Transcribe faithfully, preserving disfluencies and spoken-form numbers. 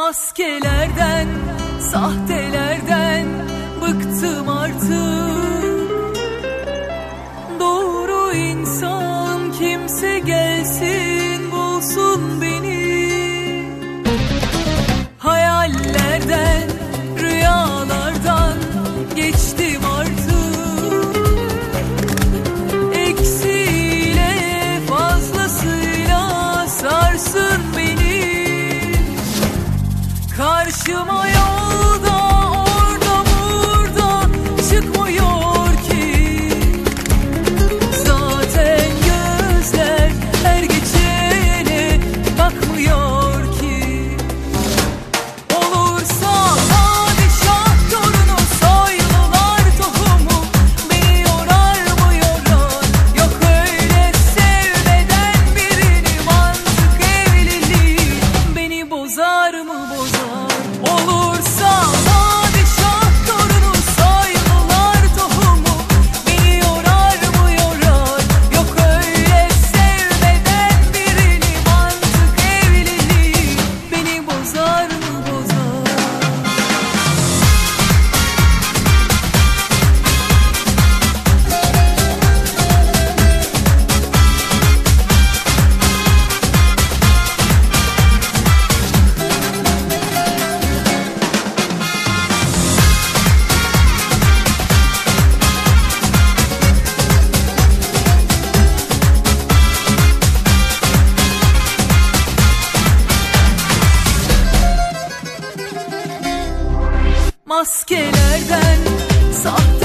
Maskelerden, sahtelerden bıktım artık. Doğru insan kimse gelsin bulsun beni. Hayallerden, rüyalardan geçtim artık. Eksiğiyle fazlasıyla sarsın beni. Karşıma yolda orada burada çıkmıyor ki. Zaten gözler her geçene bakmıyor ki. Olursa padişah torunu soylular tohumu. Beni yorar mı yorar? Yok öyle sevmeden birini. Mantık evliliği beni bozar mı bozar? Olursa padişah torunu soylular tohumu. Beni yorar mı yorar? Yok öyle sevmeden birini. Mantık evliliği beni bozar mı bozar? Maskelerden, sahte